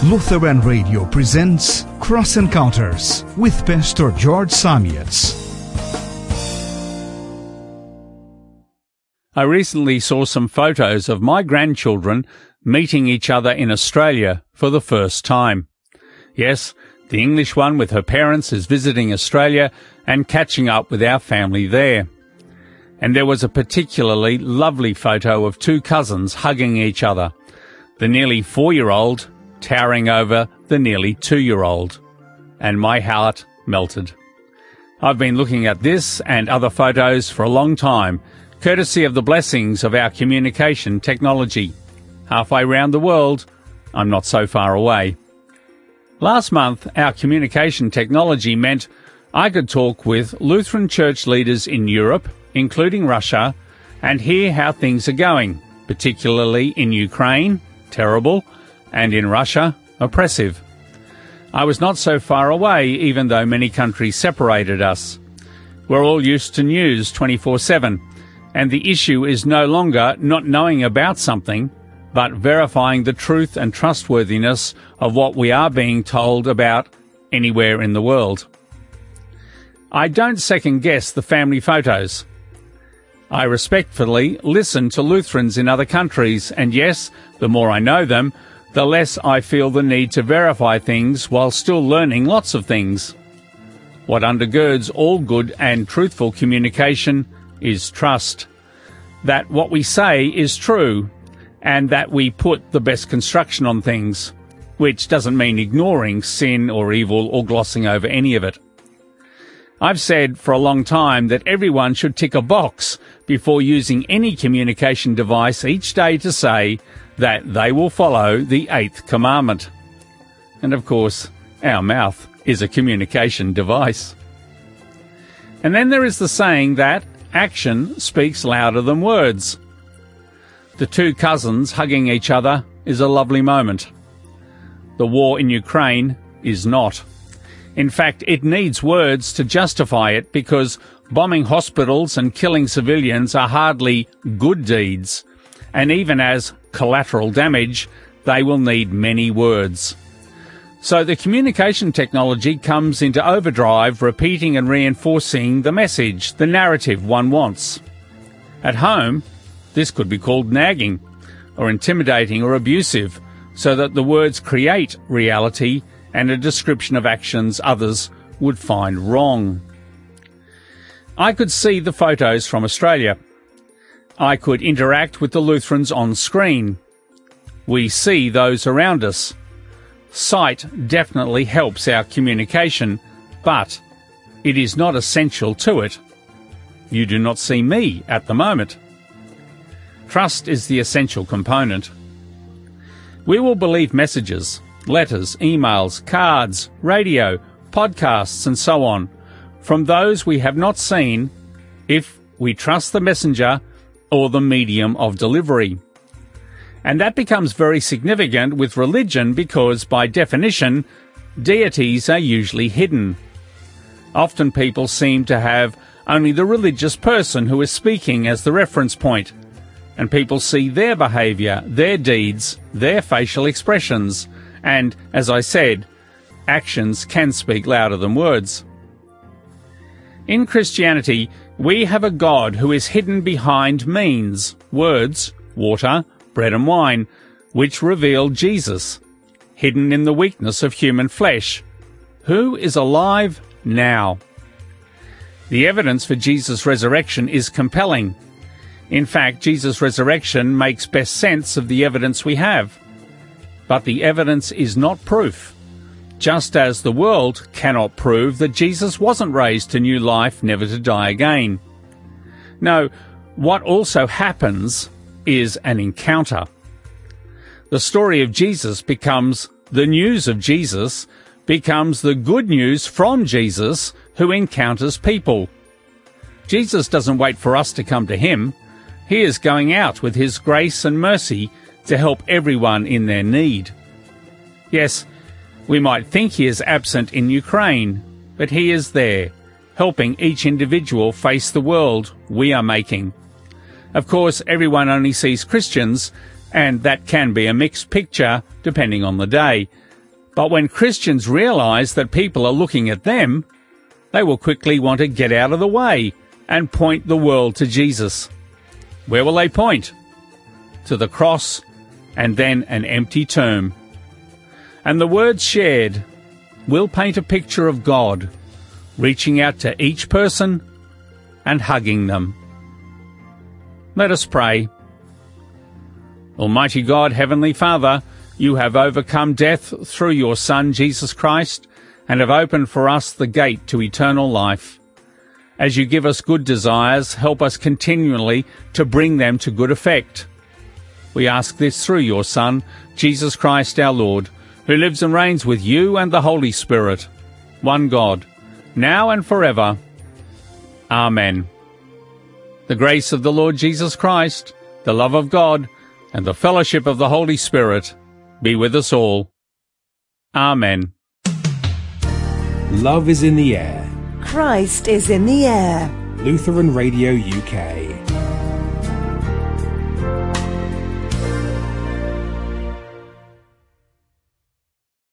Lutheran Radio presents Cross Encounters with Pastor George Samietz. I recently saw some photos of my grandchildren meeting each other in Australia for the first time. Yes, the English one with her parents is visiting Australia and catching up with our family there. And there was a particularly lovely photo of two cousins hugging each other, the nearly 4-year-old towering over the nearly 2-year-old. And my heart melted. I've been looking at this and other photos for a long time, courtesy of the blessings of our communication technology. Halfway round the world, I'm not so far away. Last month, our communication technology meant I could talk with Lutheran church leaders in Europe, including Russia, and hear how things are going, particularly in Ukraine, terrible, and in Russia, oppressive. I was not so far away, even though many countries separated us. We're all used to news 24/7, and the issue is no longer not knowing about something, but verifying the truth and trustworthiness of what we are being told about anywhere in the world. I don't second-guess the family photos. I respectfully listen to Lutherans in other countries, and yes, the more I know them, the less I feel the need to verify things while still learning lots of things. What undergirds all good and truthful communication is trust. That what we say is true, and that we put the best construction on things, which doesn't mean ignoring sin or evil or glossing over any of it. I've said for a long time that everyone should tick a box before using any communication device each day to say that they will follow the 8th commandment. And of course, our mouth is a communication device. And then there is the saying that action speaks louder than words. The two cousins hugging each other is a lovely moment. The war in Ukraine is not. In fact, it needs words to justify it because bombing hospitals and killing civilians are hardly good deeds. And even as collateral damage, they will need many words. So the communication technology comes into overdrive, repeating and reinforcing the message, the narrative one wants. At home, this could be called nagging, or intimidating or abusive, so that the words create reality and a description of actions others would find wrong. I could see the photos from Australia. I could interact with the Lutherans on screen. We see those around us. Sight definitely helps our communication, but it is not essential to it. You do not see me at the moment. Trust is the essential component. We will believe messages, letters, emails, cards, radio, podcasts, and so on, from those we have not seen, if we trust the messenger or the medium of delivery. And that becomes very significant with religion because, by definition, deities are usually hidden. Often people seem to have only the religious person who is speaking as the reference point, and people see their behaviour, their deeds, their facial expressions, and, as I said, actions can speak louder than words. In Christianity, we have a God who is hidden behind means, words, water, bread and wine, which reveal Jesus, hidden in the weakness of human flesh, who is alive now. The evidence for Jesus' resurrection is compelling. In fact, Jesus' resurrection makes best sense of the evidence we have. But the evidence is not proof, just as the world cannot prove that Jesus wasn't raised to new life, never to die again. No, what also happens is an encounter. The story of Jesus becomes the news of Jesus, becomes the good news from Jesus who encounters people. Jesus doesn't wait for us to come to him. He is going out with his grace and mercy to help everyone in their need. Yes, we might think he is absent in Ukraine, but he is there, helping each individual face the world we are making. Of course, everyone only sees Christians, and that can be a mixed picture depending on the day. But when Christians realize that people are looking at them, they will quickly want to get out of the way and point the world to Jesus. Where will they point? To the cross and then an empty tomb. And the words shared will paint a picture of God reaching out to each person and hugging them. Let us pray. Almighty God, Heavenly Father, you have overcome death through your Son, Jesus Christ, and have opened for us the gate to eternal life. As you give us good desires, help us continually to bring them to good effect. We ask this through your Son, Jesus Christ our Lord, who lives and reigns with you and the Holy Spirit, one God, now and forever. Amen. The grace of the Lord Jesus Christ, the love of God, and the fellowship of the Holy Spirit be with us all. Amen. Love is in the air. Christ is in the air. Lutheran Radio UK.